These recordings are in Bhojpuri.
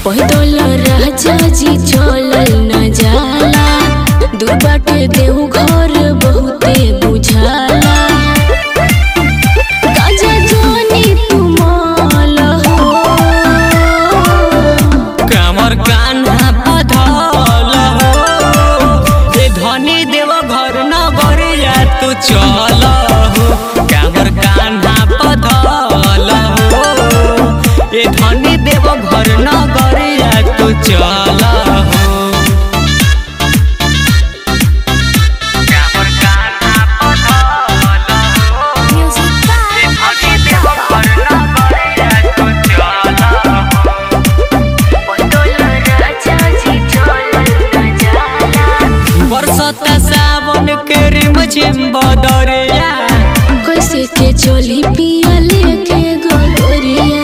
पैदल राजा जी चलल न जाला, दूर बाटे देहु घर बहुते बुझाला। गाजा जोनी तू माल हो, कमर कान्हा पधल हो, ए धनी देव घर न गरिया तू चल हो। कमर कान्हा पधल हो, ए धनी देव घर न गरिया तू चल हो। बरसता सावन के रिमझिम बदरिया, कैसे के चली पिया लेके गोरिया।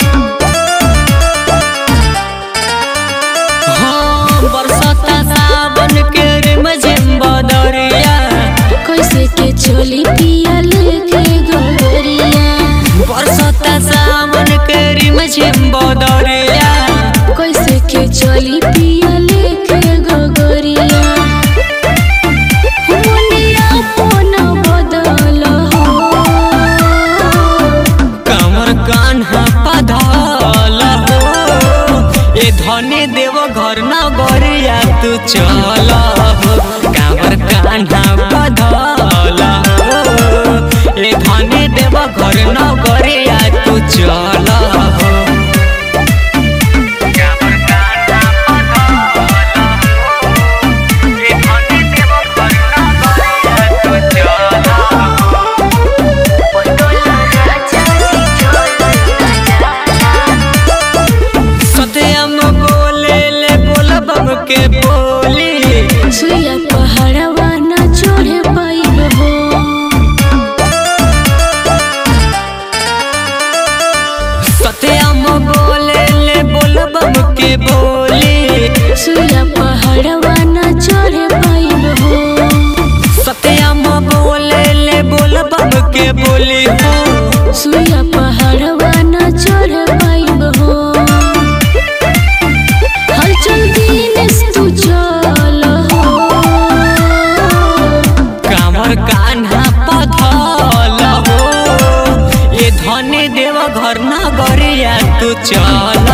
हाँ बरसता सावन के रिमझिम बदरिया, कैसे के चली पिया लेके गोरिया। बरसता सावन के रिमझिम बदरिया, कैसे के चली पिया लेके गोरिया। मुनिया पोना बदल हो, कमर कान्हा पधल हो, ए धनी देव घर न गरिया तू चल हो। कमर कान्हा पधल हो, ए धनी देव घर न गरिया तू चल हो। सत्यम बोले ले बोलबम के बोली, सुइया पहाड़वा न चढ़े पाइब हो। सत्यम बोले ले बोलबम के बोली, सुइया पहाड़वा न चढ़े पाइब हो। सत्यम बोले ले बोलबम के बोली हो, सुइया पहाड़वा न चढ़े पाइब हो। हलचल दिनेश तू चल हो, कमर कान्हा पधल हो, ए धनी देव घर न गरिया तू चल